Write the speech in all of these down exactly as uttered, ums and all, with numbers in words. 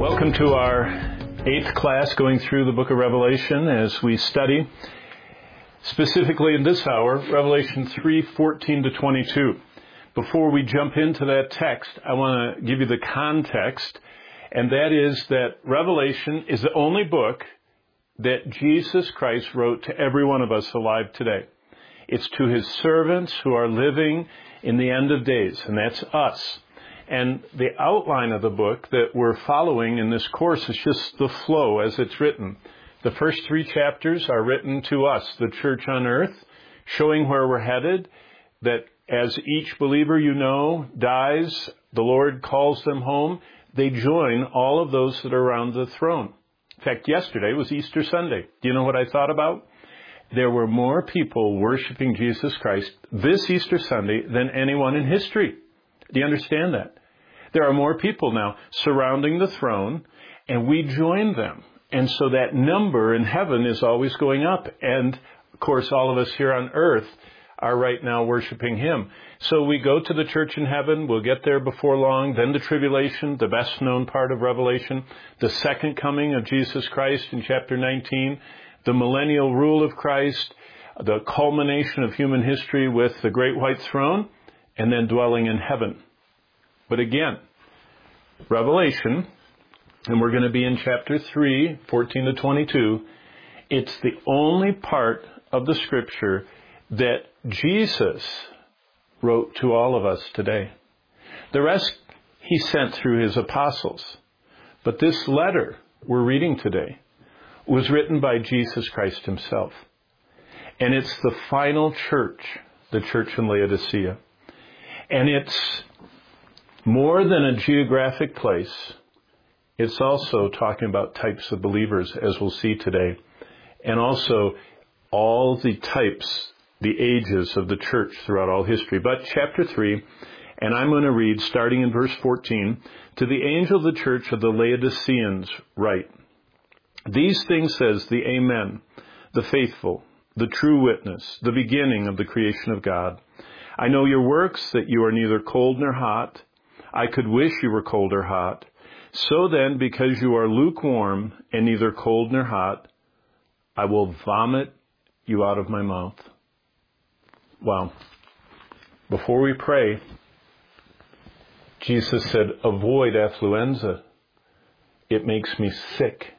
Welcome to our eighth class going through the book of Revelation as we study, specifically in this hour, Revelation three fourteen to twenty-two. Before we jump into that text, I want to give you the context, and that is that Revelation is the only book that Jesus Christ wrote to every one of us alive today. It's to his servants who are living in the end of days, and that's us. And the outline of the book that we're following in this course is just the flow as it's written. The first three chapters are written to us, the church on earth, showing where we're headed, that as each believer you know dies, the Lord calls them home, they join all of those that are around the throne. In fact, yesterday was Easter Sunday. Do you know what I thought about? There were more people worshiping Jesus Christ this Easter Sunday than anyone in history. Do you understand that? There are more people now surrounding the throne, and we join them. And so that number in heaven is always going up. And, of course, all of us here on earth are right now worshiping him. So we go to the church in heaven. We'll get there before long. Then the tribulation, the best known part of Revelation. The second coming of Jesus Christ in chapter nineteen. The millennial rule of Christ. The culmination of human history with the great white throne. And then dwelling in heaven. But again, Revelation, and we're going to be in chapter three, fourteen to twenty-two, it's the only part of the scripture that Jesus wrote to all of us today. The rest he sent through his apostles. But this letter we're reading today was written by Jesus Christ himself. And it's the final church, the church in Laodicea. And it's more than a geographic place. It's also talking about types of believers, as we'll see today. And also all the types, the ages of the church throughout all history. But chapter three, and I'm going to read, starting in verse fourteen, to the angel of the church of the Laodiceans write, "These things says the Amen, the faithful, the true witness, the beginning of the creation of God. I know your works, that you are neither cold nor hot. I could wish you were cold or hot. So then, because you are lukewarm and neither cold nor hot, I will vomit you out of my mouth." Wow. Before we pray, Jesus said, avoid affluenza. It makes me sick.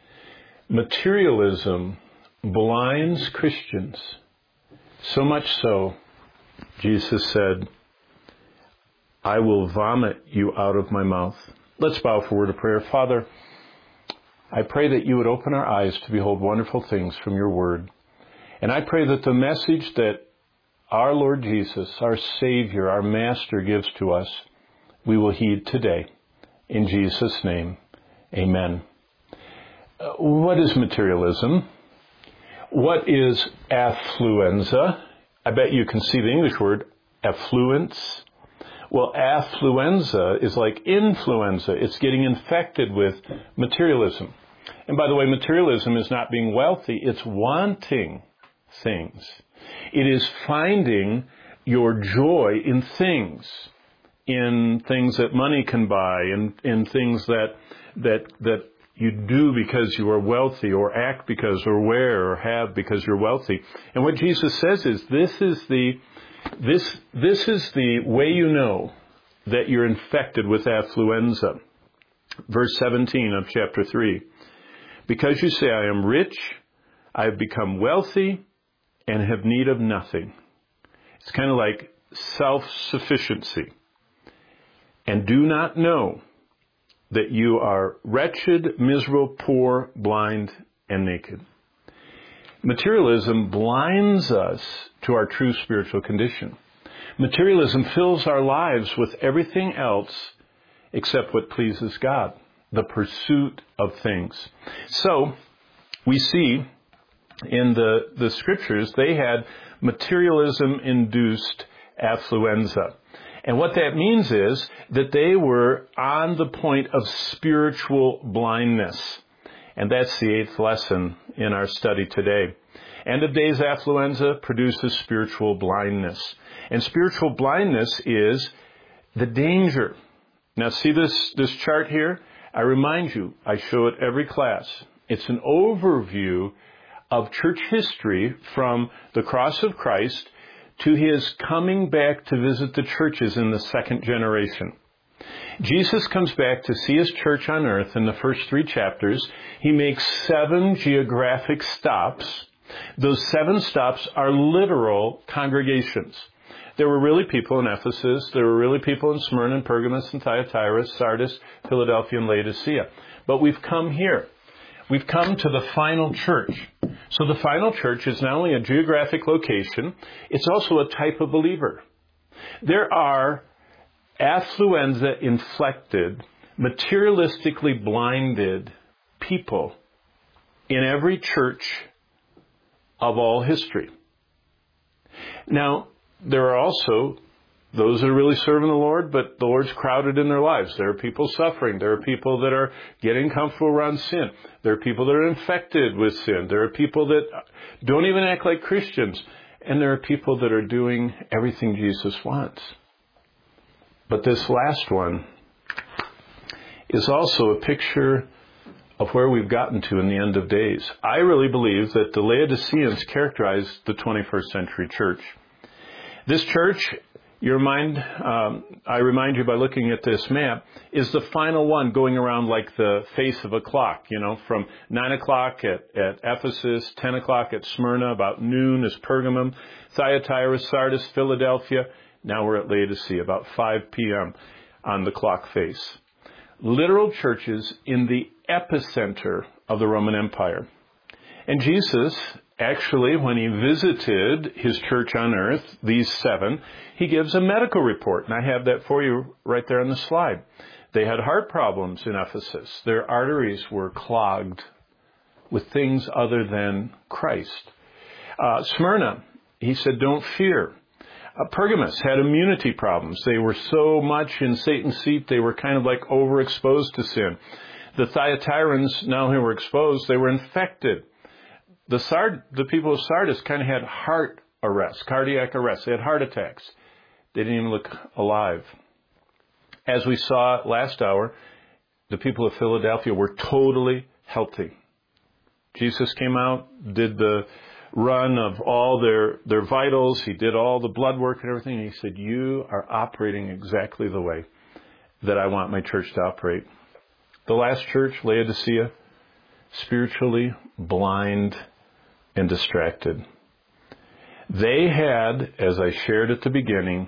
Materialism blinds Christians. So much so, Jesus said, I will vomit you out of my mouth. Let's bow for a word of prayer. Father, I pray that you would open our eyes to behold wonderful things from your word. And I pray that the message that our Lord Jesus, our Savior, our Master gives to us, we will heed today. In Jesus' name, amen. Uh, what is materialism? What is affluenza? I bet you can see the English word, affluence. Well, affluenza is like influenza. It's getting infected with materialism. And by the way, materialism is not being wealthy. It's wanting things. It is finding your joy in things, in things that money can buy, in, in things that, that, that you do because you are wealthy, or act because, or wear, or have because you're wealthy. And what Jesus says is, this is the This this is the way you know that you're infected with affluenza. Verse seventeen of chapter three. Because you say, I am rich, I have become wealthy, and have need of nothing. It's kind of like self-sufficiency. And do not know that you are wretched, miserable, poor, blind, and naked. Materialism blinds us to our true spiritual condition. Materialism fills our lives with everything else except what pleases God, the pursuit of things. So, we see in the, the scriptures, they had materialism-induced affluenza. And what that means is that they were on the point of spiritual blindness. And that's the eighth lesson in our study today. End of days affluenza produces spiritual blindness. And spiritual blindness is the danger. Now see this, this chart here? I remind you, I show it every class. It's an overview of church history from the cross of Christ to his coming back to visit the churches in the second generation. Jesus comes back to see his church on earth in the first three chapters. He makes seven geographic stops. Those seven stops are literal congregations. There were really people in Ephesus. There were really people in Smyrna and Pergamos and Thyatira, Sardis, Philadelphia, and Laodicea. But we've come here. We've come to the final church. So the final church is not only a geographic location, it's also a type of believer. There are affluenza-inflected, materialistically blinded people in every church of all history. Now, there are also those that are really serving the Lord, but the Lord's crowded in their lives. There are people suffering. There are people that are getting comfortable around sin. There are people that are infected with sin. There are people that don't even act like Christians. And there are people that are doing everything Jesus wants. But this last one is also a picture of where we've gotten to in the end of days. I really believe that the Laodiceans characterized the twenty-first century church. This church, you remind, um, I remind you by looking at this map, is the final one going around like the face of a clock, you know, from nine o'clock at, at Ephesus, ten o'clock at Smyrna, about noon is Pergamum, Thyatira, Sardis, Philadelphia. Now we're at Laodicea, about five p.m. on the clock face. Literal churches in the epicenter of the Roman Empire. And Jesus, actually, when he visited his church on earth, these seven, he gives a medical report. And I have that for you right there on the slide. They had heart problems in Ephesus. Their arteries were clogged with things other than Christ. Uh, Smyrna, he said, don't fear. Uh, Pergamos had immunity problems. They were so much in Satan's seat, they were kind of like overexposed to sin. The Thyatirans, now who were exposed, they were infected. The Sard, the people of Sardis kind of had heart arrest, cardiac arrest. They had heart attacks. They didn't even look alive. As we saw last hour, the people of Philadelphia were totally healthy. Jesus came out, did the run of all their, their vitals. He did all the blood work and everything. And he said, you are operating exactly the way that I want my church to operate. The last church, Laodicea, spiritually blind and distracted. They had, as I shared at the beginning,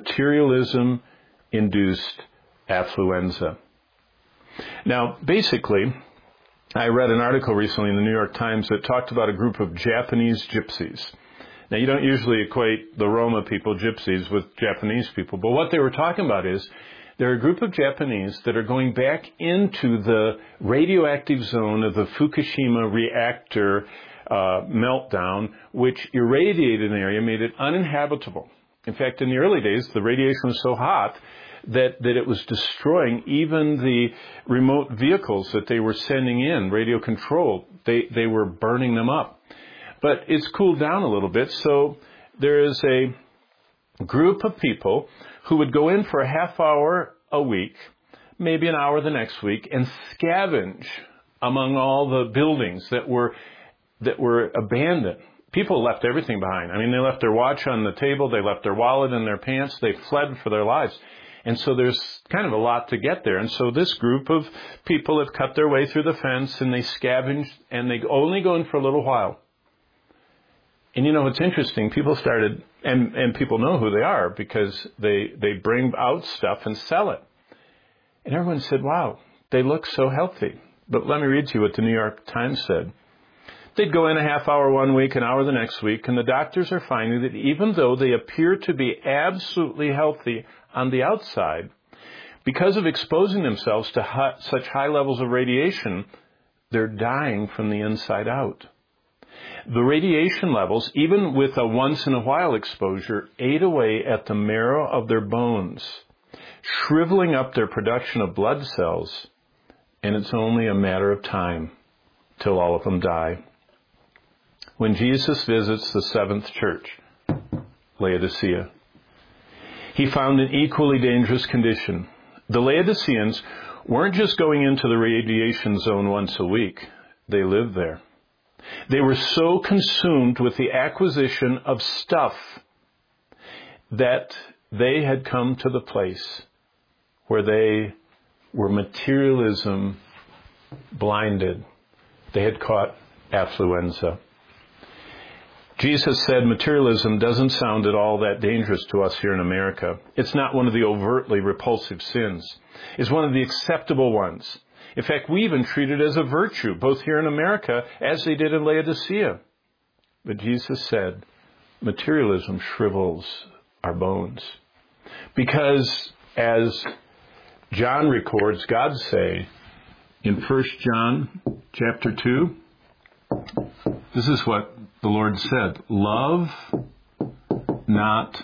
materialism-induced affluenza. Now, basically, I read an article recently in the New York Times that talked about a group of Japanese gypsies. Now, you don't usually equate the Roma people, gypsies, with Japanese people, but what they were talking about is they're a group of Japanese that are going back into the radioactive zone of the Fukushima reactor uh, meltdown, which irradiated an area, made it uninhabitable. In fact, in the early days, the radiation was so hot that, that it was destroying even the remote vehicles that they were sending in, radio controlled. They, they were burning them up. But it's cooled down a little bit, so there is a group of people who would go in for a half hour a week, maybe an hour the next week, and scavenge among all the buildings that were that were abandoned. People left everything behind. I mean, they left their watch on the table, they left their wallet in their pants, they fled for their lives. And so there's kind of a lot to get there. And so this group of people have cut their way through the fence, and they scavenge, and they only go in for a little while. And you know, it's interesting. People started, and, and people know who they are because they, they bring out stuff and sell it. And everyone said, wow, they look so healthy. But let me read to you what the New York Times said. They'd go in a half hour one week, an hour the next week, and the doctors are finding that even though they appear to be absolutely healthy on the outside, because of exposing themselves to high, such high levels of radiation, they're dying from the inside out. The radiation levels, even with a once-in-a-while exposure, ate away at the marrow of their bones, shriveling up their production of blood cells, and it's only a matter of time till all of them die. When Jesus visits the seventh church, Laodicea, he found an equally dangerous condition. The Laodiceans weren't just going into the radiation zone once a week. They lived there. They were so consumed with the acquisition of stuff that they had come to the place where they were materialism blinded. They had caught affluenza. Jesus said materialism doesn't sound at all that dangerous to us here in America. It's not one of the overtly repulsive sins. It's one of the acceptable ones. In fact, we even treat it as a virtue, both here in America as they did in Laodicea. But Jesus said, materialism shrivels our bones. Because as John records God say in First John chapter two, this is what the Lord said, love not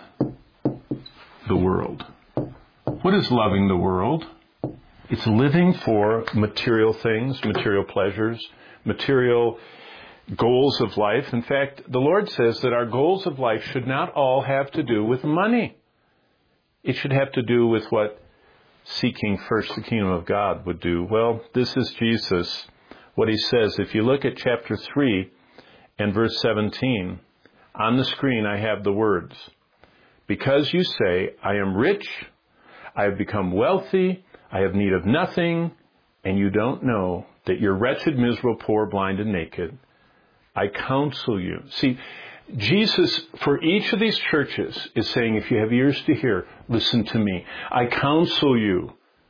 the world. What is loving the world? It's living for material things, material pleasures, material goals of life. In fact, the Lord says that our goals of life should not all have to do with money. It should have to do with what seeking first the kingdom of God would do. Well, this is Jesus, what he says. If you look at chapter three and verse seventeen, on the screen I have the words, because you say, I am rich, I have become wealthy, I have need of nothing, and you don't know that you're wretched, miserable, poor, blind, and naked. I counsel you. See, Jesus, for each of these churches, is saying, if you have ears to hear, listen to me. I counsel you,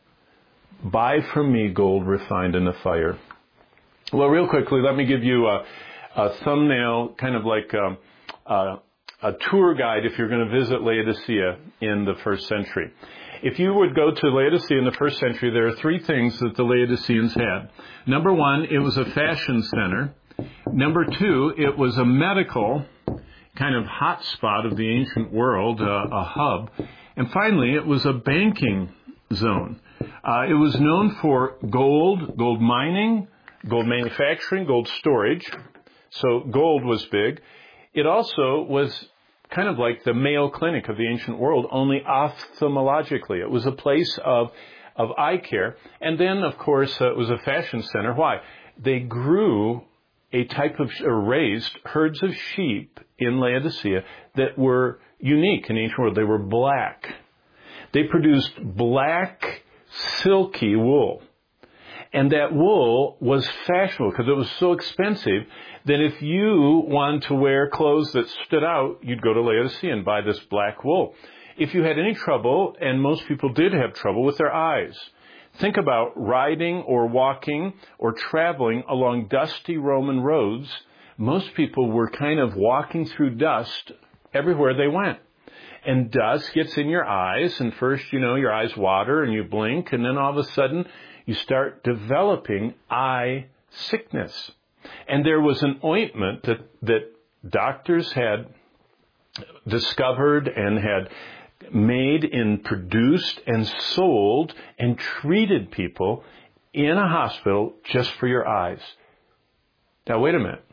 buy from me gold refined in the fire. Well, real quickly, let me give you a, a thumbnail, kind of like um, a, a tour guide if you're going to visit Laodicea in the first century. If you would go to Laodicea in the first century, there are three things that the Laodiceans had. Number one, it was a fashion center. Number two, it was a medical kind of hot spot of the ancient world, uh, a hub. And finally, it was a banking zone. Uh, it was known for gold, gold mining, gold manufacturing, gold storage. So gold was big. It also was kind of like the Mayo Clinic of the ancient world, only ophthalmologically. It was a place of, of eye care. And then, of course, uh, it was a fashion center. Why? They grew a type of, or raised herds of sheep in Laodicea that were unique in the ancient world. They were black. They produced black, silky wool. And that wool was fashionable because it was so expensive that if you wanted to wear clothes that stood out, you'd go to Laodicea and buy this black wool. If you had any trouble, and most people did have trouble with their eyes, think about riding or walking or traveling along dusty Roman roads. Most people were kind of walking through dust everywhere they went. And dust gets in your eyes, and first, you know, your eyes water and you blink, and then all of a sudden you start developing eye sickness. And there was an ointment that, that doctors had discovered and had made and produced and sold and treated people in a hospital just for your eyes. Now, wait a minute.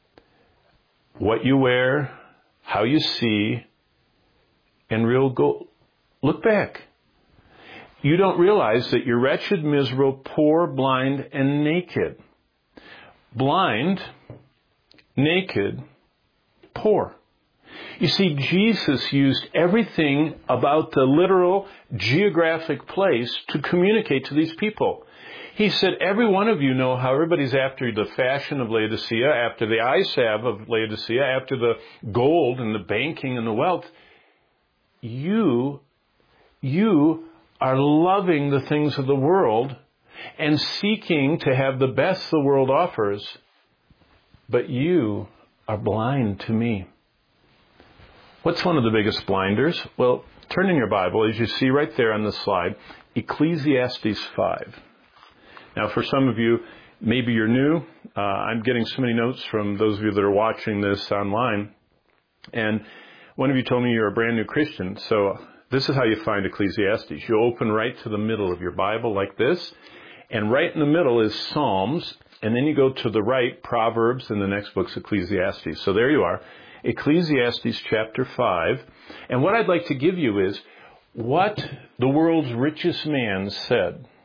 What you wear, how you see, and real gold. Look back. You don't realize that you're wretched, miserable, poor, blind, and naked. Blind, naked, poor. You see, Jesus used everything about the literal geographic place to communicate to these people. He said, every one of you know how everybody's after the fashion of Laodicea, after the eye salve of Laodicea, after the gold and the banking and the wealth. You, you are loving the things of the world and seeking to have the best the world offers, but you are blind to me. What's one of the biggest blinders? Well, turn in your Bible, as you see right there on the slide, Ecclesiastes five. Now, for some of you, maybe you're new. Uh, I'm getting so many notes from those of you that are watching this online. And one of you told me you're a brand new Christian. So this is how you find Ecclesiastes. You open right to the middle of your Bible like this. And right in the middle is Psalms. And then you go to the right, Proverbs, and the next book's Ecclesiastes. So there you are. Ecclesiastes chapter five. And what I'd like to give you is what the world's richest man said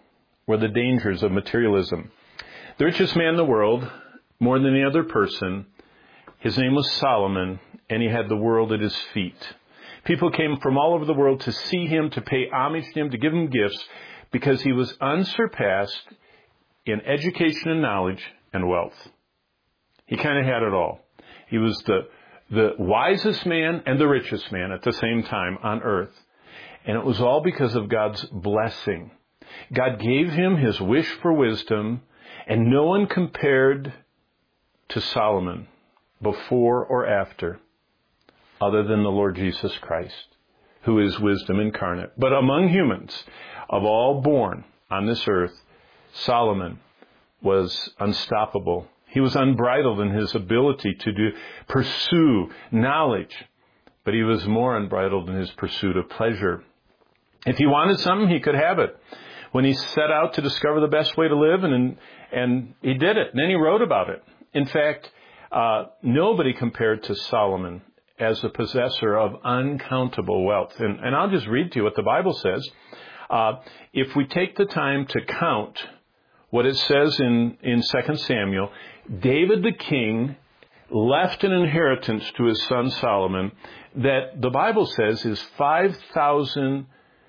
were the dangers of materialism. The richest man in the world, more than any other person, his name was Solomon, and he had the world at his feet. People came from all over the world to see him, to pay homage to him, to give him gifts, because he was unsurpassed in education and knowledge and wealth. He kind of had it all. He was the, the wisest man and the richest man at the same time on earth. And it was all because of God's blessing. God gave him his wish for wisdom, and no one compared to Solomon before or after other than the Lord Jesus Christ, who is wisdom incarnate. But among humans, of all born on this earth, Solomon was unstoppable. He was unbridled in his ability to do, pursue knowledge, but he was more unbridled in his pursuit of pleasure. If he wanted something, he could have it. When he set out to discover the best way to live, and and he did it. And then he wrote about it. In fact, uh, nobody compared to Solomon as the possessor of uncountable wealth. And, and I'll just read to you what the Bible says. Uh, if we take the time to count what it says in, in Second Samuel, David the king left an inheritance to his son Solomon that the Bible says is five thousand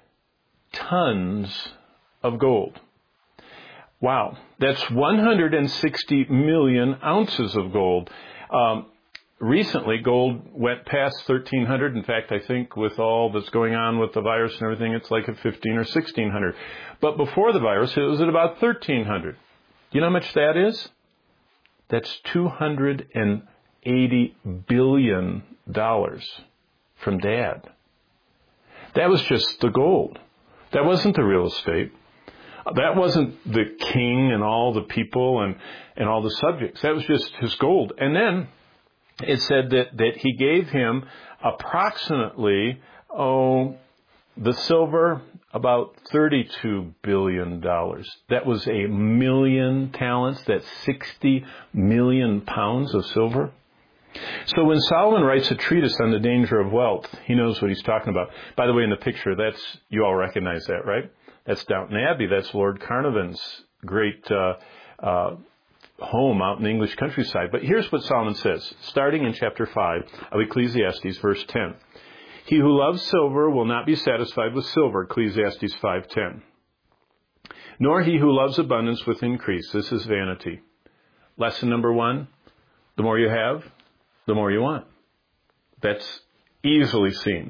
tons of gold. Wow. That's one hundred sixty million ounces of gold. Um, recently, gold went past thirteen hundred. In fact, I think with all that's going on with the virus and everything, it's like at fifteen or sixteen hundred. But before the virus, it was at about thirteen hundred. Do you know how much that is? That's two hundred eighty billion dollars from Dad. That was just the gold. That wasn't the real estate. That wasn't the king and all the people and, and all the subjects. That was just his gold. And then it said that, that he gave him approximately, oh, the silver, about thirty-two billion dollars. That was a million talents. That's sixty million pounds of silver. So when Solomon writes a treatise on the danger of wealth, he knows what he's talking about. By the way, in the picture, that's, you all recognize that, right? That's Downton Abbey. That's Lord Carnarvon's great uh, uh, home out in the English countryside. But here's what Solomon says, starting in chapter five of Ecclesiastes, verse ten. He who loves silver will not be satisfied with silver, Ecclesiastes five ten. Nor he who loves abundance with increase. This is vanity. Lesson number one, the more you have, the more you want. That's easily seen.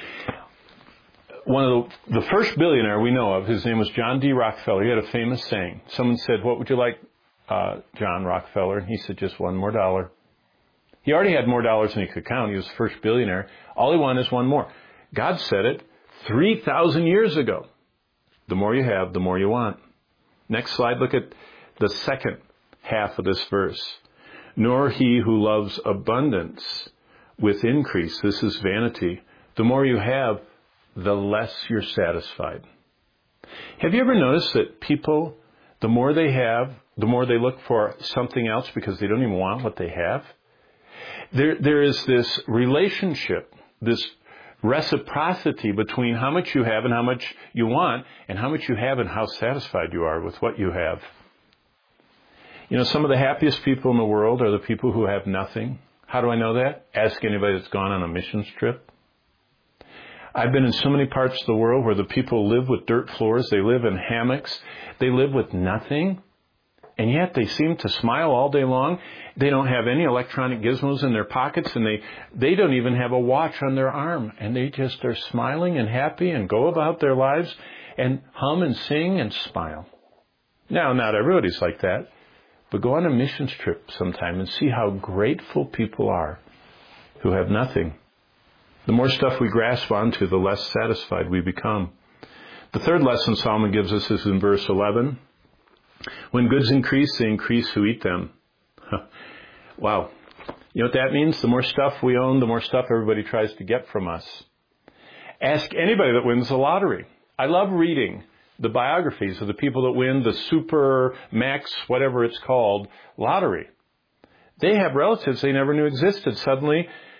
One of the, the first billionaire we know of, his name was John D. Rockefeller. He had a famous saying. Someone said, what would you like, uh, John Rockefeller? And he said, just one more dollar. He already had more dollars than he could count. He was the first billionaire. All he wanted is one more. God said it three thousand years ago. The more you have, the more you want. Next slide, look at the second half of this verse. Nor he who loves abundance with increase. This is vanity. The more you have, the less you're satisfied. Have you ever noticed that people, the more they have, the more they look for something else because they don't even want what they have? There, there is this relationship, this reciprocity between how much you have and how much you want, and how much you have and how satisfied you are with what you have. You know, some of the happiest people in the world are the people who have nothing. How do I know that? Ask anybody that's gone on a missions trip. I've been in so many parts of the world where the people live with dirt floors, they live in hammocks, they live with nothing, and yet they seem to smile all day long. They don't have any electronic gizmos in their pockets, and they, they don't even have a watch on their arm, and they just are smiling and happy and go about their lives and hum and sing and smile. Now, not everybody's like that, but go on a missions trip sometime and see how grateful people are who have nothing. The more stuff we grasp onto, the less satisfied we become. The third lesson Solomon gives us is in verse eleven. When goods increase, they increase who eat them. Wow. You know what that means? The more stuff we own, the more stuff everybody tries to get from us. Ask anybody that wins the lottery. I love reading the biographies of the people that win the Super Max, whatever it's called, lottery. They have relatives they never knew existed. Suddenly,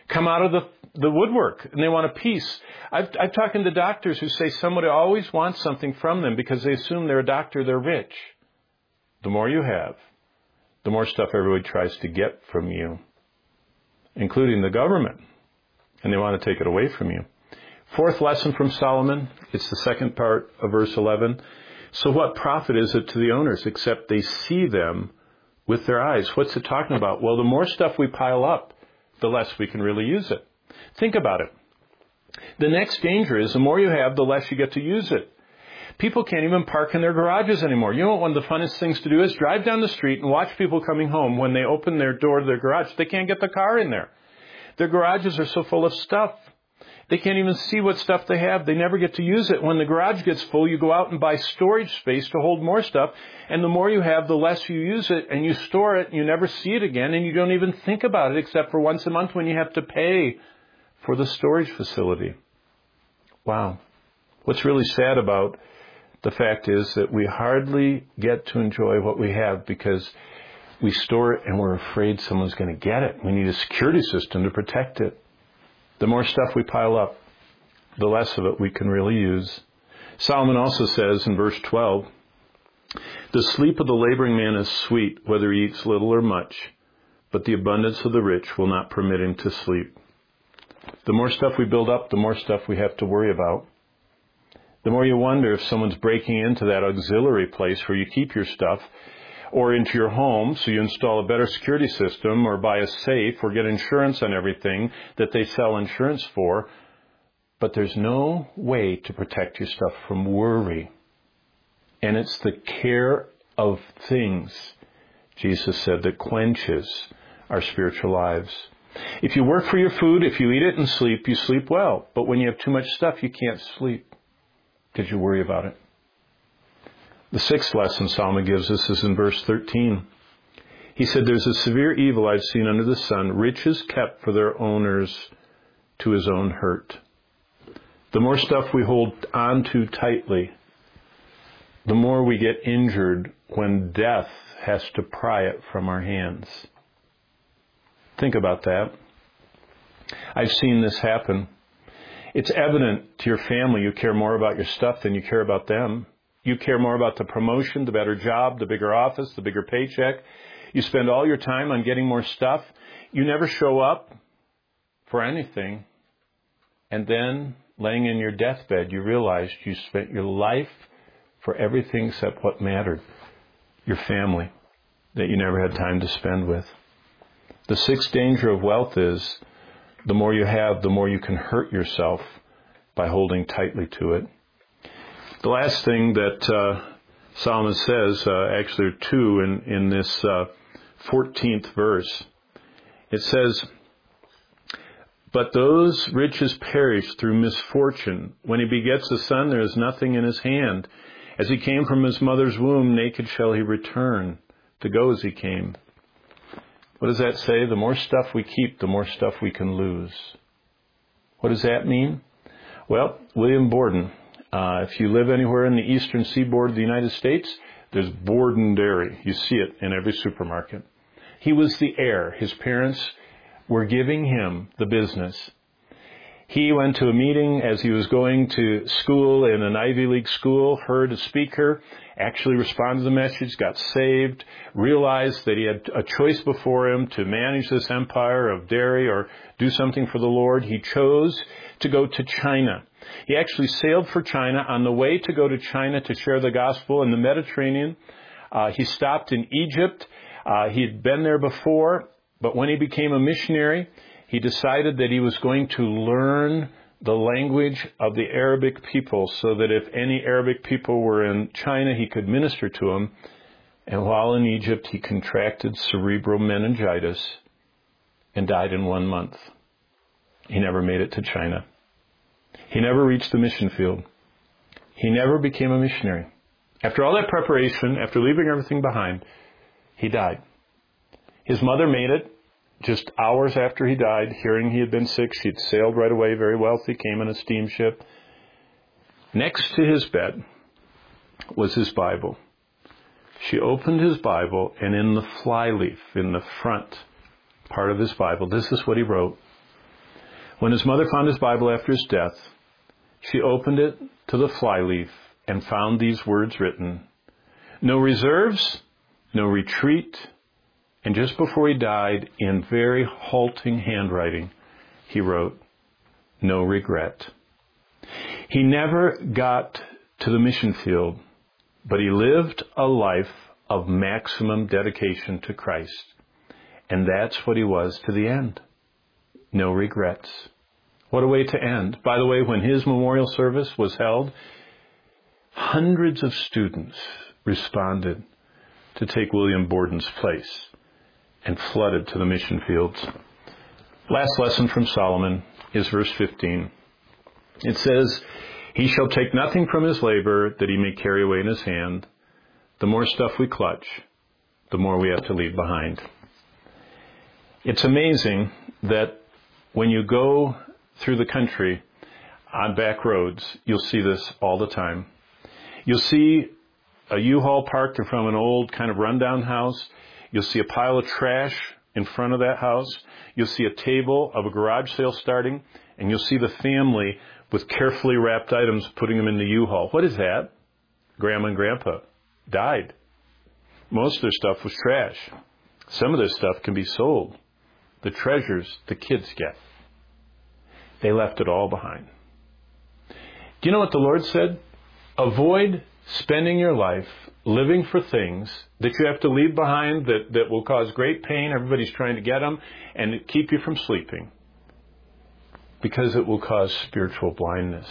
come out of the, the woodwork, and they want a piece. I've, I've talked to doctors who say somebody always wants something from them because they assume they're a doctor, they're rich. The more you have, the more stuff everybody tries to get from you, including the government, and they want to take it away from you. Fourth lesson from Solomon, it's the second part of verse eleven. So what profit is it to the owners except they see them with their eyes? What's it talking about? Well, the more stuff we pile up, the less we can really use it. Think about it. The next danger is the more you have, the less you get to use it. People can't even park in their garages anymore. You know what one of the funnest things to do is? Drive down the street and watch people coming home. When they open their door to their garage, they can't get the car in there. Their garages are so full of stuff. They can't even see what stuff they have. They never get to use it. When the garage gets full, you go out and buy storage space to hold more stuff. And the more you have, the less you use it. And you store it, and you never see it again. And you don't even think about it except for once a month when you have to pay for the storage facility. Wow. What's really sad about the fact is that we hardly get to enjoy what we have because we store it and we're afraid someone's going to get it. We need a security system to protect it. The more stuff we pile up, the less of it we can really use. Solomon also says in verse twelve, the sleep of the laboring man is sweet, whether he eats little or much, but the abundance of the rich will not permit him to sleep. The more stuff we build up, the more stuff we have to worry about. The more you wonder if someone's breaking into that auxiliary place where you keep your stuff, or into your home, so you install a better security system, or buy a safe, or get insurance on everything that they sell insurance for. But there's no way to protect your stuff from worry. And it's the care of things, Jesus said, that quenches our spiritual lives. If you work for your food, if you eat it and sleep, you sleep well. But when you have too much stuff, you can't sleep because you worry about it. The sixth lesson Solomon gives us is in verse thirteen. He said, there's a severe evil I've seen under the sun, riches kept for their owners to his own hurt. The more stuff we hold on to tightly, the more we get injured when death has to pry it from our hands. Think about that. I've seen this happen. It's evident to your family you care more about your stuff than you care about them. You care more about the promotion, the better job, the bigger office, the bigger paycheck. You spend all your time on getting more stuff. You never show up for anything. And then, laying in your deathbed, you realize you spent your life for everything except what mattered, your family, that you never had time to spend with. The sixth danger of wealth is the more you have, the more you can hurt yourself by holding tightly to it. The last thing that uh, Solomon says, uh, actually there are two in, in this uh, fourteenth verse. It says, but those riches perish through misfortune. When he begets a son, there is nothing in his hand. As he came from his mother's womb, naked shall he return, to go as he came. What does that say? The more stuff we keep, the more stuff we can lose. What does that mean? Well, William Borden, uh, if you live anywhere in the eastern seaboard of the United States, there's Borden Dairy. You see it in every supermarket. He was the heir. His parents were giving him the business. He went to a meeting as he was going to school in an Ivy League school, heard a speaker, actually responded to the message, got saved, realized that he had a choice before him to manage this empire of dairy or do something for the Lord. He chose to go to China. He actually sailed for China. On the way to go to China to share the gospel in the Mediterranean, uh, he stopped in Egypt. Uh, he had been there before, but when he became a missionary, he decided that he was going to learn the language of the Arabic people so that if any Arabic people were in China, he could minister to them. And while in Egypt, he contracted cerebral meningitis and died in one month. He never made it to China. He never reached the mission field. He never became a missionary. After all that preparation, after leaving everything behind, he died. His mother made it. Just hours after he died, hearing he had been sick, she'd sailed right away, very wealthy, came in a steamship. Next to his bed was his Bible. She opened his Bible, and in the flyleaf, in the front part of his Bible, this is what he wrote. When his mother found his Bible after his death, she opened it to the flyleaf and found these words written: no reserves, no retreat, and just before he died, in very halting handwriting, he wrote, no regret. He never got to the mission field, but he lived a life of maximum dedication to Christ. And that's what he was to the end. No regrets. What a way to end. By the way, when his memorial service was held, hundreds of students responded to take William Borden's place and flooded to the mission fields. Last lesson from Solomon is verse fifteen. It says, he shall take nothing from his labor that he may carry away in his hand. The more stuff we clutch, the more we have to leave behind. It's amazing that when you go through the country on back roads, you'll see this all the time. You'll see a U-Haul parked in front of an old kind of rundown house. You'll see a pile of trash in front of that house. You'll see a table of a garage sale starting, and you'll see the family with carefully wrapped items putting them in the U-Haul. What is that? Grandma and Grandpa died. Most of their stuff was trash. Some of their stuff can be sold. The treasures the kids get. They left it all behind. Do you know what the Lord said? Avoid spending your life living for things that you have to leave behind that, that will cause great pain. Everybody's trying to get them and keep you from sleeping, because it will cause spiritual blindness.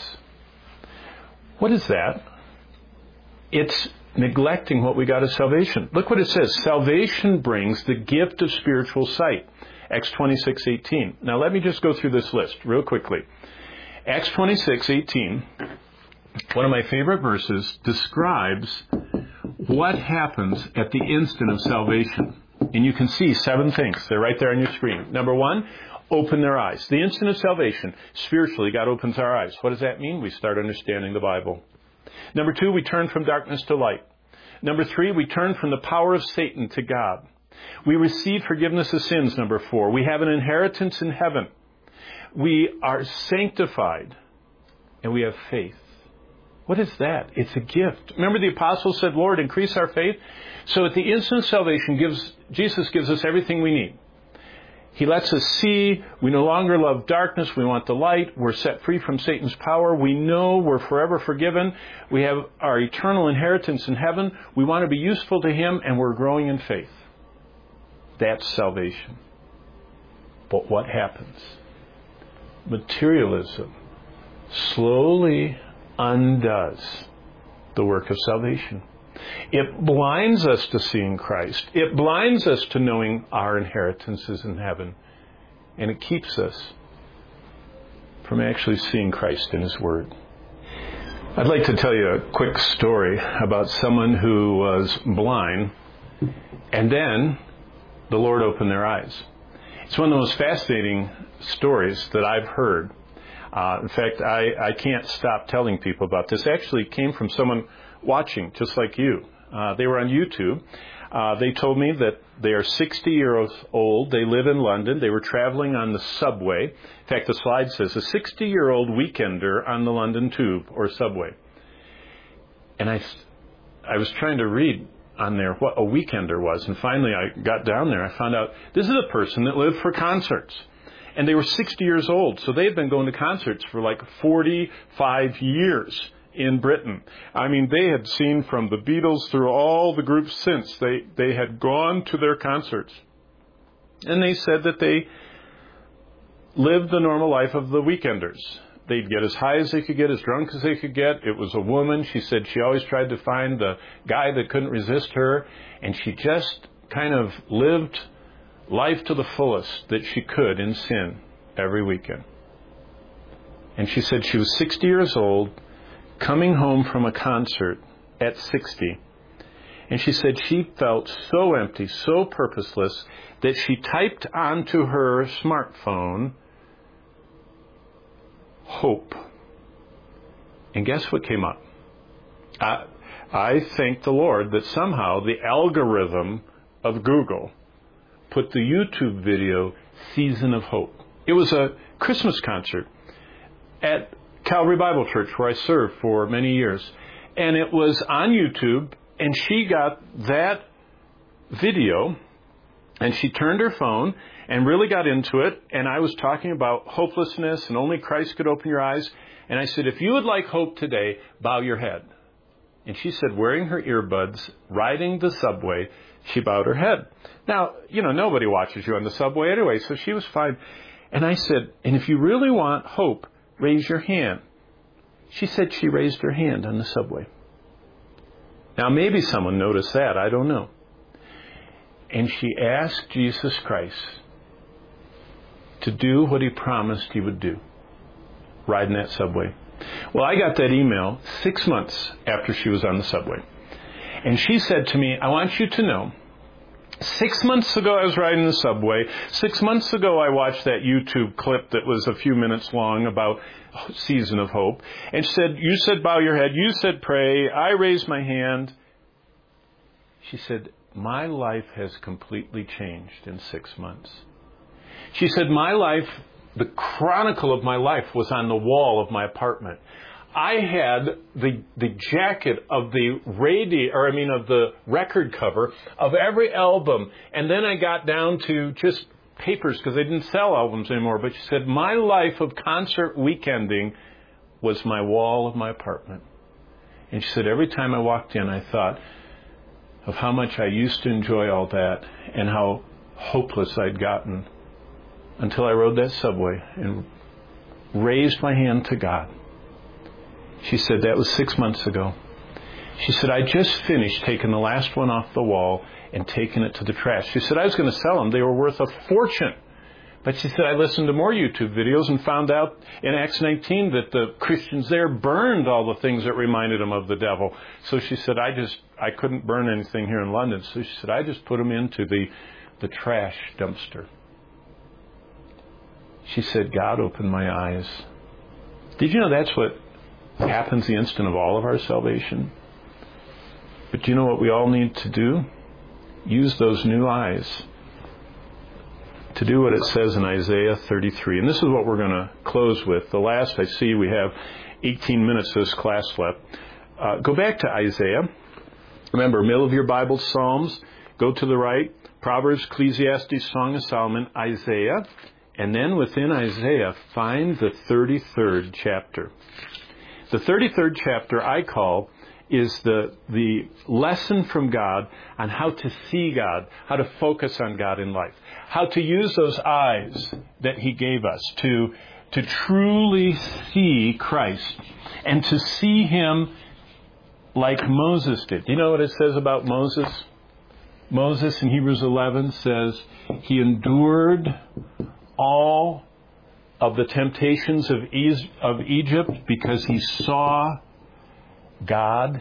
What is that? It's neglecting what we got as salvation. Look what it says. Salvation brings the gift of spiritual sight. Acts twenty-six eighteen. Now let me just go through this list real quickly. Acts twenty-six eighteen, one of my favorite verses, describes what happens at the instant of salvation. And you can see seven things. They're right there on your screen. Number one, open their eyes. The instant of salvation, spiritually, God opens our eyes. What does that mean? We start understanding the Bible. Number two, we turn from darkness to light. Number three, we turn from the power of Satan to God. We receive forgiveness of sins, number four. We have an inheritance in heaven. We are sanctified, and we have faith. What is that? It's a gift. Remember the apostles said, Lord, increase our faith? So at the instant of salvation, gives, Jesus gives us everything we need. He lets us see we no longer love darkness. We want the light. We're set free from Satan's power. We know we're forever forgiven. We have our eternal inheritance in heaven. We want to be useful to Him, and we're growing in faith. That's salvation. But what happens? Materialism slowly undoes the work of salvation. It blinds us to seeing Christ. It blinds us to knowing our inheritance is in heaven. And it keeps us from actually seeing Christ in His Word. I'd like to tell you a quick story about someone who was blind, and then the Lord opened their eyes. It's one of the most fascinating stories that I've heard. Uh, in fact, I, I can't stop telling people about this. It actually came from someone watching, just like you. Uh, they were on YouTube. Uh, they told me that they are sixty years old. They live in London. They were traveling on the subway. In fact, the slide says, a sixty-year-old weekender on the London Tube or subway. And I, I was trying to read on there what a weekender was. And finally, I got down there. I found out this is a person that lived for concerts. And they were sixty years old. So they had been going to concerts for like forty-five years in Britain. I mean, they had seen from the Beatles through all the groups since. They, they had gone to their concerts. And they said that they lived the normal life of the weekenders. They'd get as high as they could get, as drunk as they could get. It was a woman. She said she always tried to find the guy that couldn't resist her. And she just kind of lived life to the fullest that she could in sin every weekend. And she said she was sixty years old, coming home from a concert at sixty. And she said she felt so empty, so purposeless, that she typed onto her smartphone, hope. And guess what came up? I, I thank the Lord that somehow the algorithm of Google put the YouTube video Season of Hope. It was a Christmas concert at Calvary Bible Church, where I served for many years. And it was on YouTube, and she got that video, and she turned her phone and really got into it. And I was talking about hopelessness, and only Christ could open your eyes. And I said, if you would like hope today, bow your head. And she said, wearing her earbuds, riding the subway, she bowed her head. Now, you know, nobody watches you on the subway anyway, so she was fine. And I said, and if you really want hope, raise your hand. She said she raised her hand on the subway. Now, maybe someone noticed that. I don't know. And she asked Jesus Christ to do what he promised he would do, ride in that subway. Well, I got that email six months after she was on the subway. And she said to me, I want you to know, six months ago I was riding the subway. Six months ago I watched that YouTube clip that was a few minutes long about Season of Hope. And she said, you said bow your head. You said pray. I raised my hand. She said, my life has completely changed in six months. She said, my life, the chronicle of my life was on the wall of my apartment. I had the the jacket of the radio, or I mean of the record cover of every album, and then I got down to just papers because they didn't sell albums anymore. But she said my life of concert weekending was my wall of my apartment. And she said every time I walked in, I thought of how much I used to enjoy all that and how hopeless I'd gotten until I rode that subway and raised my hand to God. She said, that was six months ago. She said, I just finished taking the last one off the wall and taking it to the trash. She said, I was going to sell them. They were worth a fortune. But she said, I listened to more YouTube videos and found out in Acts nineteen that the Christians there burned all the things that reminded them of the devil. So she said, I just, I couldn't burn anything here in London. So she said, I just put them into the, the trash dumpster. She said, God opened my eyes. Did you know that's what happens the instant of all of our salvation? But do you know what we all need to do? Use those new eyes to do what it says in Isaiah thirty-three. And this is what we're going to close with. The last, I see we have eighteen minutes of this class left. Uh, go back to Isaiah. Remember, middle of your Bible, Psalms. Go to the right. Proverbs, Ecclesiastes, Song of Solomon, Isaiah. And then within Isaiah, find the thirty-third chapter. The thirty-third chapter I call is the the lesson from God on how to see God, how to focus on God in life, how to use those eyes that he gave us to, to truly see Christ and to see him like Moses did. You know what it says about Moses? Moses in Hebrews eleven says he endured all of the temptations of of Egypt because he saw God.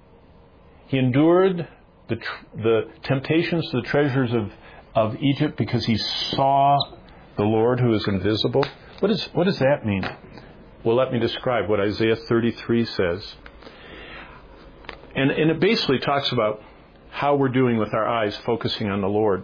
He endured the tr- the temptations to the treasures of, of Egypt because he saw the Lord who is invisible. What is what does that mean? Well, let me describe what Isaiah thirty-three says. And, and it basically talks about how we're doing with our eyes focusing on the Lord.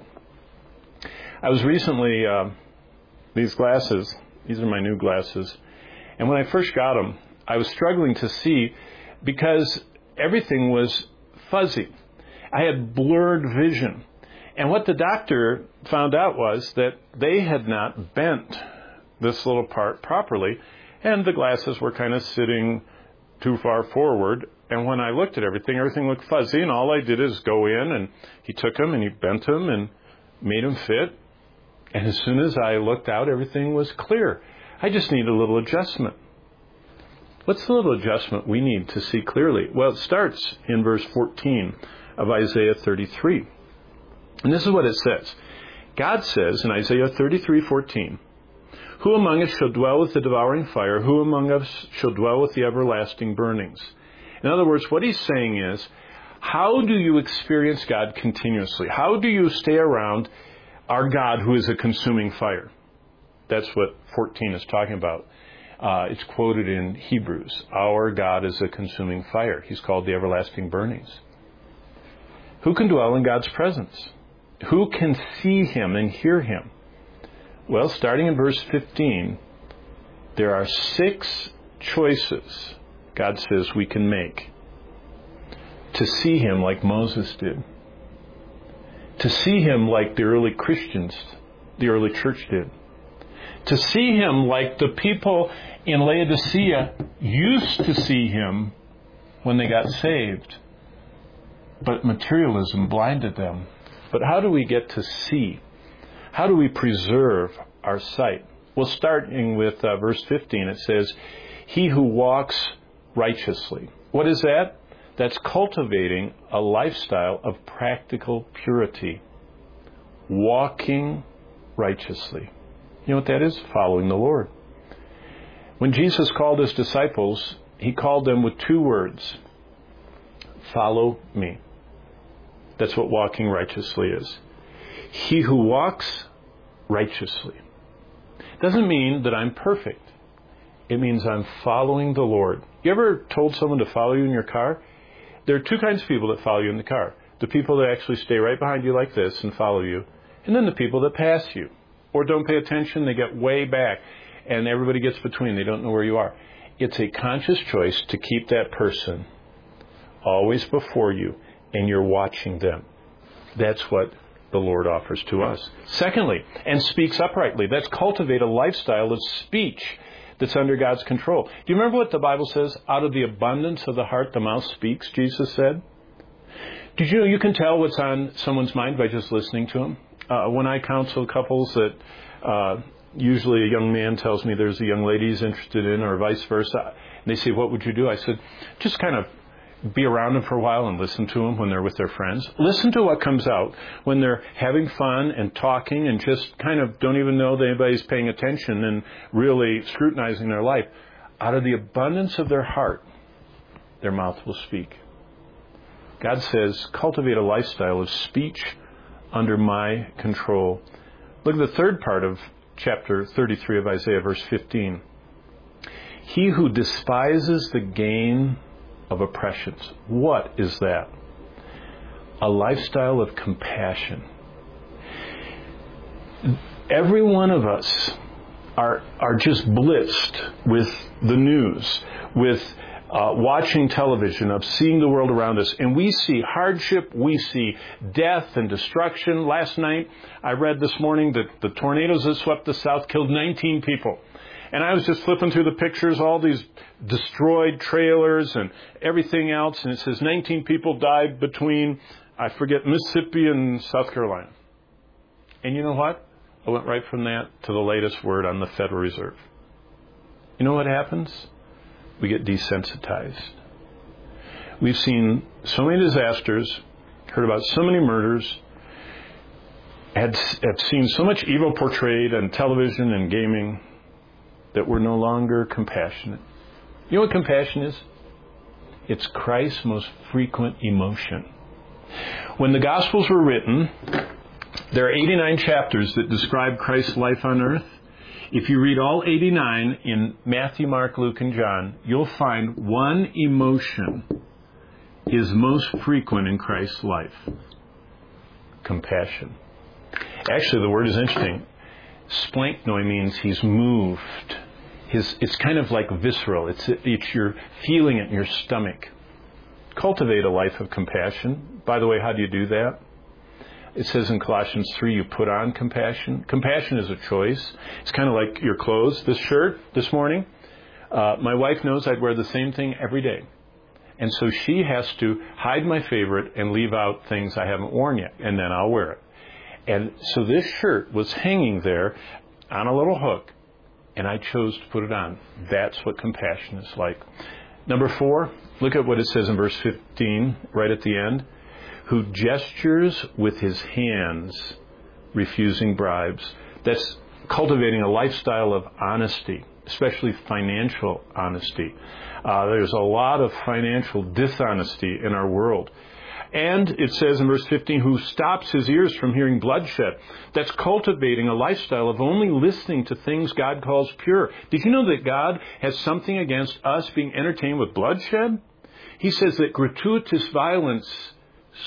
I was recently, uh, these glasses, these are my new glasses, and when I first got them, I was struggling to see because everything was fuzzy. I had blurred vision. And what the doctor found out was that they had not bent this little part properly, and the glasses were kind of sitting too far forward. And when I looked at everything, everything looked fuzzy, and all I did is go in, and he took them, and he bent them, and made them fit. And as soon as I looked out, everything was clear. I just need a little adjustment. What's the little adjustment we need to see clearly? Well, it starts in verse fourteen of Isaiah thirty-three. And this is what it says. God says in Isaiah thirty-three fourteen, who among us shall dwell with the devouring fire? Who among us shall dwell with the everlasting burnings? In other words, what he's saying is, how do you experience God continuously? How do you stay around our God who is a consuming fire? That's what fourteen is talking about. Uh, it's quoted in Hebrews. Our God is a consuming fire. He's called the everlasting burnings. Who can dwell in God's presence? Who can see him and hear him? Well, starting in verse fifteen, there are six choices God says we can make to see Him like Moses did, to see Him like the early Christians, the early church did, to see Him like the people in Laodicea used to see Him when they got saved. But materialism blinded them. But how do we get to see? How do we preserve our sight? Well, starting with uh, verse fifteen, it says, he who walks righteously. What is that? That's cultivating a lifestyle of practical purity. Walking righteously. You know what that is? Following the Lord. When Jesus called His disciples, He called them with two words. Follow me. That's what walking righteously is. He who walks righteously. Doesn't mean that I'm perfect. It means I'm following the Lord. You ever told someone to follow you in your car? There are two kinds of people that follow you in the car. The people that actually stay right behind you like this and follow you. And then the people that pass you. Or don't pay attention, they get way back. And everybody gets between. They don't know where you are. It's a conscious choice to keep that person always before you. And you're watching them. That's what the Lord offers to us. Secondly, and speaks uprightly. That's cultivate a lifestyle of speech that's under God's control. Do you remember what the Bible says? Out of the abundance of the heart, the mouth speaks, Jesus said. Did you know you can tell what's on someone's mind by just listening to them? Uh, when I counsel couples that uh, usually a young man tells me there's a young lady he's interested in or vice versa, and they say, what would you do? I said, just kind of be around them for a while and listen to them when they're with their friends. Listen to what comes out when they're having fun and talking and just kind of don't even know that anybody's paying attention and really scrutinizing their life. Out of the abundance of their heart, their mouth will speak. God says, cultivate a lifestyle of speech under my control. Look at the third part of chapter thirty-three of Isaiah, verse fifteen. He who despises the gain of oppressions. What is that? A lifestyle of compassion. Every one of us are are just blitzed with the news, with uh, watching television, of seeing the world around us. And we see hardship, we see death and destruction. Last night, I read this morning that the tornadoes that swept the South killed nineteen people. And I was just flipping through the pictures, all these destroyed trailers and everything else. And it says nineteen people died between, I forget, Mississippi and South Carolina. And you know what? I went right from that to the latest word on the Federal Reserve. You know what happens? We get desensitized. We've seen so many disasters, heard about so many murders, had, had seen so much evil portrayed on television and gaming, that we're no longer compassionate. You know what compassion is? It's Christ's most frequent emotion. When the Gospels were written, there are eighty-nine chapters that describe Christ's life on earth. If you read all eighty-nine in Matthew, Mark, Luke, and John, you'll find one emotion is most frequent in Christ's life. Compassion. Actually, the word is interesting. Splanknoi means he's moved. His, it's kind of like visceral. It's, it's you're feeling it in your stomach. Cultivate a life of compassion. By the way, how do you do that? It says in Colossians three, you put on compassion. Compassion is a choice. It's kind of like your clothes. This shirt this morning, uh, my wife knows I'd wear the same thing every day. And so she has to hide my favorite and leave out things I haven't worn yet, and then I'll wear it. And so this shirt was hanging there on a little hook, and I chose to put it on. That's what compassion is like. Number four, look at what it says in verse fifteen, right at the end. Who gestures with his hands, refusing bribes. That's cultivating a lifestyle of honesty, especially financial honesty. Uh, there's a lot of financial dishonesty in our world. And it says in verse fifteen, who stops his ears from hearing bloodshed. That's cultivating a lifestyle of only listening to things God calls pure. Did you know that God has something against us being entertained with bloodshed? He says that gratuitous violence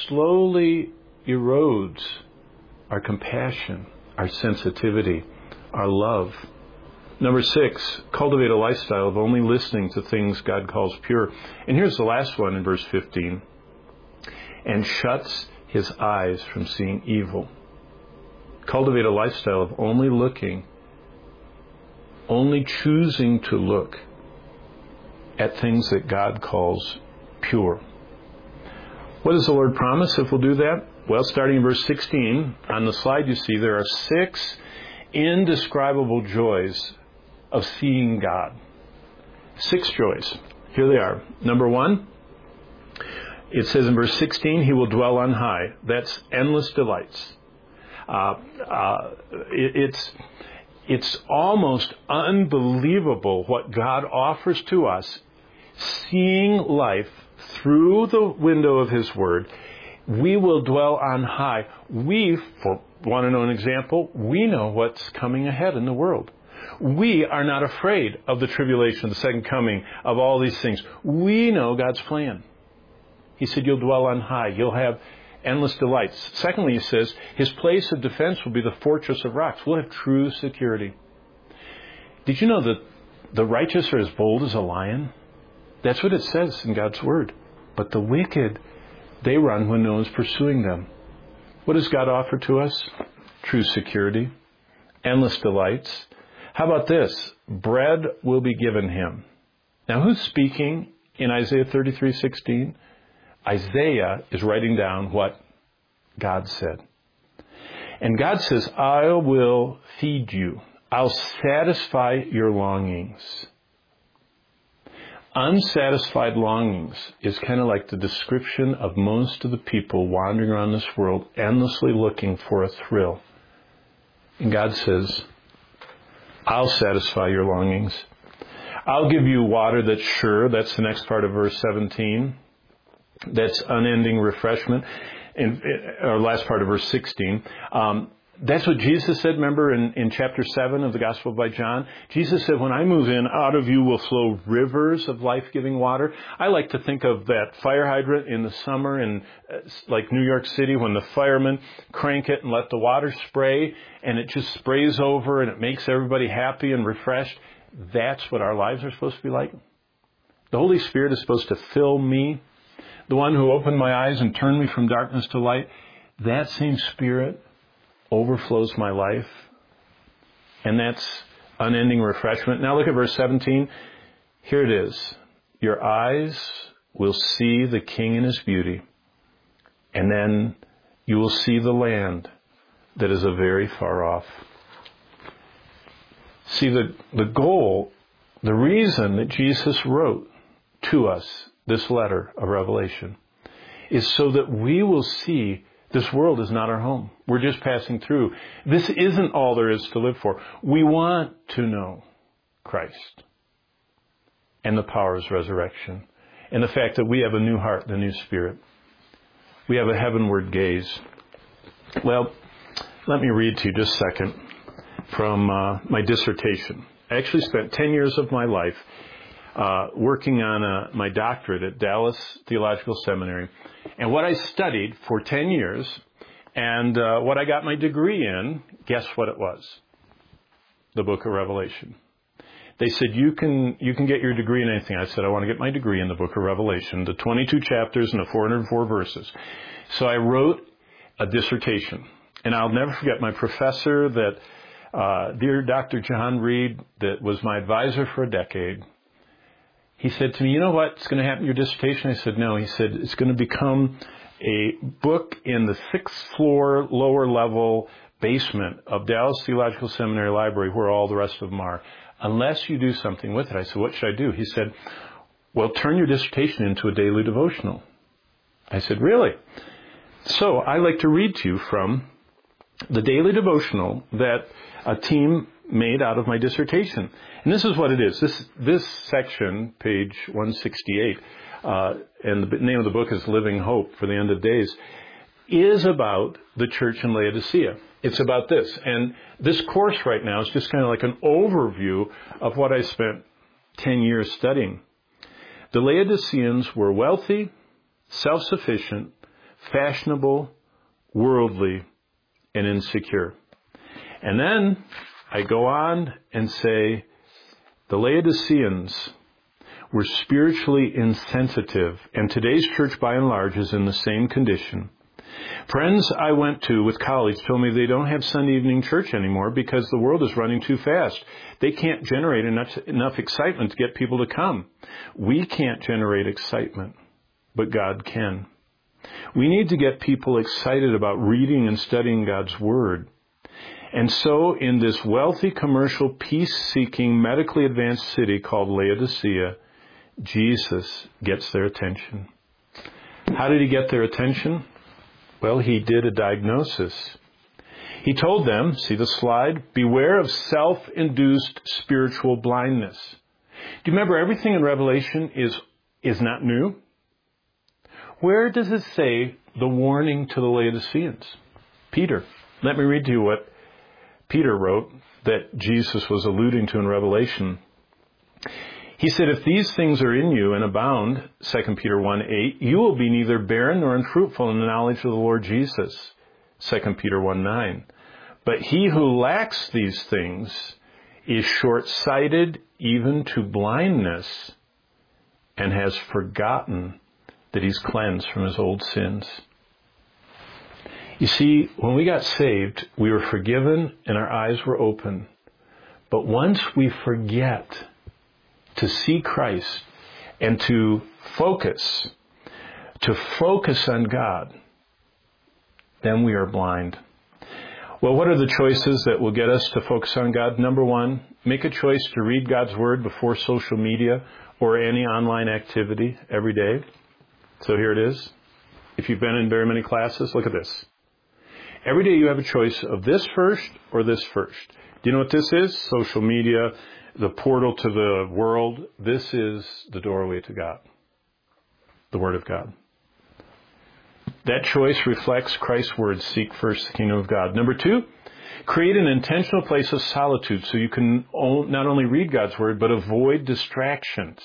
slowly erodes our compassion, our sensitivity, our love. Number six, cultivate a lifestyle of only listening to things God calls pure. And here's the last one in verse fifteen. And shuts his eyes from seeing evil. Cultivate a lifestyle of only looking, only choosing to look at things that God calls pure. What does the Lord promise if we'll do that? Well, starting in verse sixteen, on the slide you see there are six indescribable joys of seeing God. Six joys. Here they are. Number one, it says in verse sixteen, he will dwell on high. That's endless delights. Uh, uh, it, it's it's almost unbelievable what God offers to us, seeing life through the window of his word. We will dwell on high. We, for want to know an example, we know what's coming ahead in the world. We are not afraid of the tribulation, the second coming, of all these things. We know God's plan. He said, you'll dwell on high. You'll have endless delights. Secondly, he says, his place of defense will be the fortress of rocks. We'll have true security. Did you know that the righteous are as bold as a lion? That's what it says in God's word. But the wicked, they run when no one's pursuing them. What does God offer to us? True security, endless delights. How about this? Bread will be given him. Now, who's speaking in Isaiah thirty-three sixteen? Isaiah is writing down what God said. And God says, I will feed you. I'll satisfy your longings. Unsatisfied longings is kind of like the description of most of the people wandering around this world, endlessly looking for a thrill. And God says, I'll satisfy your longings. I'll give you water that's sure. That's the next part of verse seventeen. That's unending refreshment. In, or last part of verse sixteen. Um, that's what Jesus said, remember, in, in chapter seven of the Gospel by John? Jesus said, when I move in, out of you will flow rivers of life-giving water. I like to think of that fire hydrant in the summer in uh, like New York City when the firemen crank it and let the water spray, and it just sprays over and it makes everybody happy and refreshed. That's what our lives are supposed to be like. The Holy Spirit is supposed to fill me. The one who opened my eyes and turned me from darkness to light, that same Spirit overflows my life. And that's unending refreshment. Now look at verse seventeen. Here it is. Your eyes will see the King in his beauty. And then you will see the land that is a very far off. See, the, the goal, the reason that Jesus wrote to us this letter of Revelation is so that we will see this world is not our home. We're just passing through. This isn't all there is to live for. We want to know Christ and the power of his resurrection and the fact that we have a new heart and a new spirit. We have a heavenward gaze. Well, let me read to you just a second from uh, my dissertation. I actually spent ten years of my life Uh, working on a, my doctorate at Dallas Theological Seminary. And what I studied for ten years and uh, what I got my degree in, guess what it was? The book of Revelation. They said, you can you can get your degree in anything. I said, I want to get my degree in the book of Revelation, the twenty-two chapters and the four hundred four verses. So I wrote a dissertation. And I'll never forget my professor that, uh, dear Doctor John Reed, that was my advisor for a decade. He said to me, you know what's going to happen to your dissertation? I said, no. He said, it's going to become a book in the sixth floor, lower level basement of Dallas Theological Seminary Library where all the rest of them are, unless you do something with it. I said, what should I do? He said, well, turn your dissertation into a daily devotional. I said, really? So I like to read to you from the daily devotional that a team made out of my dissertation. And this is what it is. This this section, page one sixty-eight, uh, and the name of the book is Living Hope for the End of Days, is about the church in Laodicea. It's about this. And this course right now is just kind of like an overview of what I spent ten years studying. The Laodiceans were wealthy, self-sufficient, fashionable, worldly, and insecure. And then I go on and say, the Laodiceans were spiritually insensitive, and today's church, by and large, is in the same condition. Friends I went to with colleagues told me they don't have Sunday evening church anymore because the world is running too fast. They can't generate enough, enough excitement to get people to come. We can't generate excitement, but God can. We need to get people excited about reading and studying God's Word. And so in this wealthy, commercial, peace-seeking, medically advanced city called Laodicea, Jesus gets their attention. How did he get their attention? Well, he did a diagnosis. He told them, see the slide, beware of self-induced spiritual blindness. Do you remember everything in Revelation is, is not new? Where does it say the warning to the Laodiceans? Peter. Let me read to you what Peter wrote that Jesus was alluding to in Revelation. He said, if these things are in you and abound, Second Peter one eight, you will be neither barren nor unfruitful in the knowledge of the Lord Jesus, Second Peter one nine. But he who lacks these things is short-sighted even to blindness and has forgotten that he's cleansed from his old sins. You see, when we got saved, we were forgiven and our eyes were open. But once we forget to see Christ and to focus, to focus on God, then we are blind. Well, what are the choices that will get us to focus on God? Number one, make a choice to read God's Word before social media or any online activity every day. So here it is. If you've been in very many classes, look at this. Every day you have a choice of this first or this first. Do you know what this is? Social media, the portal to the world. This is the doorway to God, the Word of God. That choice reflects Christ's words, seek first the kingdom of God. Number two, create an intentional place of solitude so you can not only read God's Word, but avoid distractions.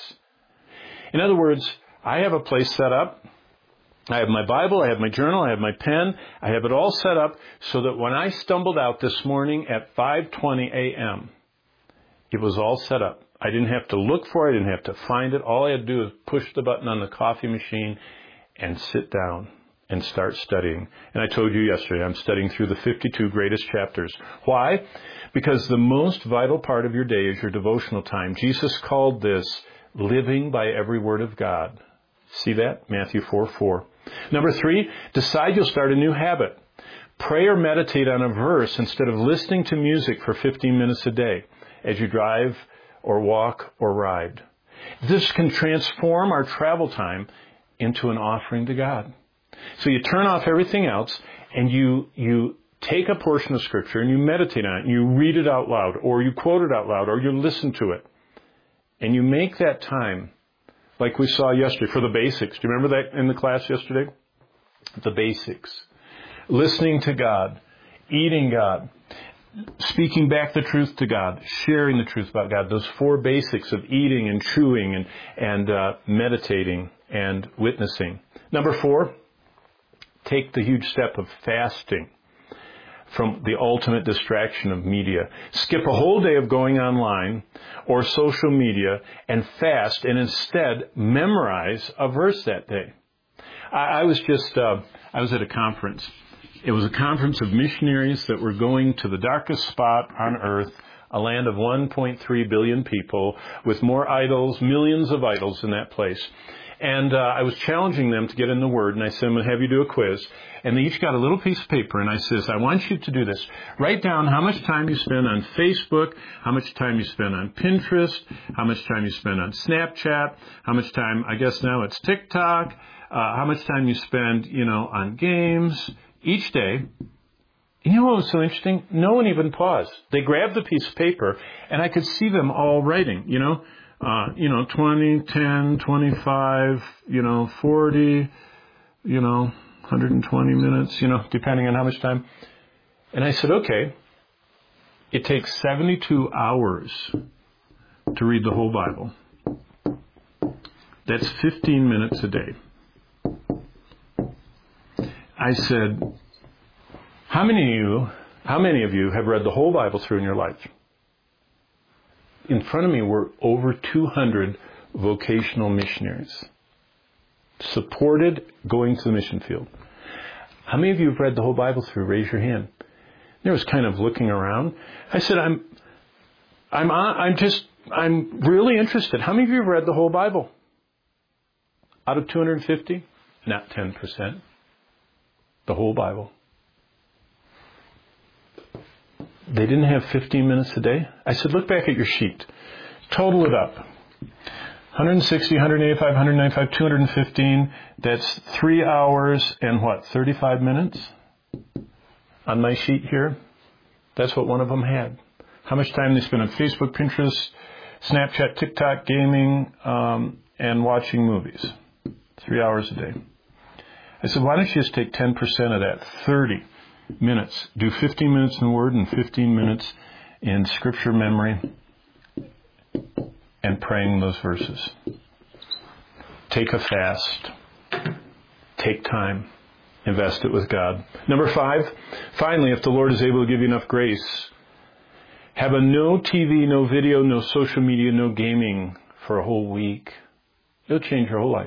In other words, I have a place set up. I have my Bible, I have my journal, I have my pen. I have it all set up so that when I stumbled out this morning at five twenty a.m., it was all set up. I didn't have to look for it. I didn't have to find it. All I had to do was push the button on the coffee machine and sit down and start studying. And I told you yesterday, I'm studying through the fifty-two greatest chapters. Why? Because the most vital part of your day is your devotional time. Jesus called this living by every word of God. See that? Matthew four four. Number three, decide you'll start a new habit. Pray or meditate on a verse instead of listening to music for fifteen minutes a day as you drive or walk or ride. This can transform our travel time into an offering to God. So you turn off everything else and you you take a portion of Scripture and you meditate on it and you read it out loud or you quote it out loud or you listen to it. And you make that time like we saw yesterday, for the basics. Do you remember that in the class yesterday? The basics. Listening to God, eating God, speaking back the truth to God, sharing the truth about God. Those four basics of eating and chewing and, and uh, meditating and witnessing. Number four, take the huge step of fasting from the ultimate distraction of media. Skip a whole day of going online or social media and fast and instead memorize a verse that day. I, I was just, uh, I was at a conference. It was a conference of missionaries that were going to the darkest spot on earth, a land of one point three billion people with more idols, millions of idols in that place. And uh, I was challenging them to get in the Word, and I said, I'm going to have you do a quiz. And they each got a little piece of paper, and I says, I want you to do this. Write down how much time you spend on Facebook, how much time you spend on Pinterest, how much time you spend on Snapchat, how much time, I guess now it's TikTok, uh, how much time you spend, you know, on games each day. And you know what was so interesting? No one even paused. They grabbed the piece of paper, and I could see them all writing, you know. Uh, you know, twenty, ten, twenty-five, you know, forty, you know, one hundred twenty minutes, you know, depending on how much time. And I said, okay, it takes seventy-two hours to read the whole Bible. That's fifteen minutes a day. I said, how many of you, How many of you have read the whole Bible through in your life? In front of me were over two hundred vocational missionaries supported going to the mission field. How many of you have read the whole Bible through? Raise your hand. There was kind of looking around. I said, I'm, I'm, I'm just, I'm really interested. How many of you have read the whole Bible? Out of two hundred fifty? Not ten percent. The whole Bible. They didn't have fifteen minutes a day? I said, look back at your sheet. Total it up. one hundred sixty, one hundred eighty-five, one hundred ninety-five, two hundred fifteen. That's three hours and what, thirty-five minutes? On my sheet here, that's what one of them had. How much time they spent on Facebook, Pinterest, Snapchat, TikTok, gaming, um, and watching movies. Three hours a day. I said, why don't you just take ten percent of that, thirty minutes. Do fifteen minutes in the Word and fifteen minutes in Scripture memory and praying those verses. Take a fast. Take time. Invest it with God. Number five, finally, if the Lord is able to give you enough grace, have a no T V, no video, no social media, no gaming for a whole week. It'll change your whole life.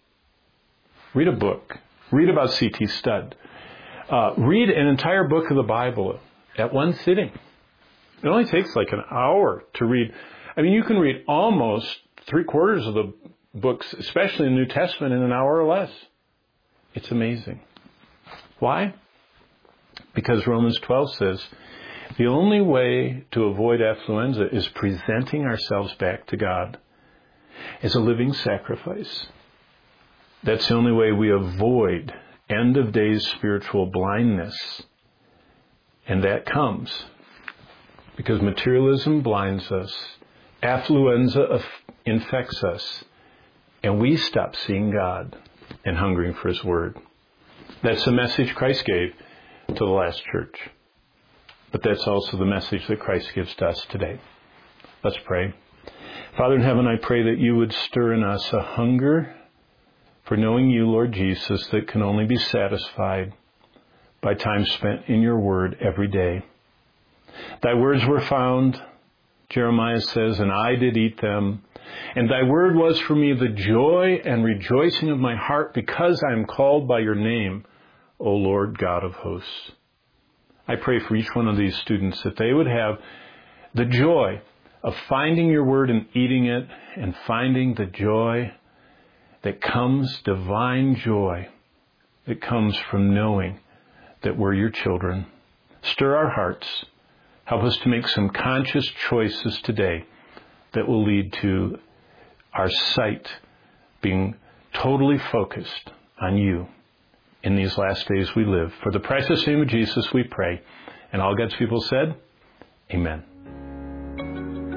Read a book. Read about C T Studd. Uh, read an entire book of the Bible at one sitting. It only takes like an hour to read. I mean, you can read almost three quarters of the books, especially in the New Testament, in an hour or less. It's amazing. Why? Because Romans twelve says, the only way to avoid affluenza is presenting ourselves back to God as a living sacrifice. That's the only way we avoid end of days spiritual blindness. And that comes because materialism blinds us, affluenza infects us, and we stop seeing God and hungering for His Word. That's the message Christ gave to the last church. But that's also the message that Christ gives to us today. Let's pray. Father in heaven, I pray that you would stir in us a hunger for knowing you, Lord Jesus, that can only be satisfied by time spent in your word every day. Thy words were found, Jeremiah says, and I did eat them. And thy word was for me the joy and rejoicing of my heart, because I am called by your name, O Lord God of hosts. I pray for each one of these students that they would have the joy of finding your word and eating it, and finding the joy that comes, divine joy, that comes from knowing that we're your children. Stir our hearts. Help us to make some conscious choices today that will lead to our sight being totally focused on you in these last days we live. For the precious name of Jesus we pray. And all God's people said, Amen.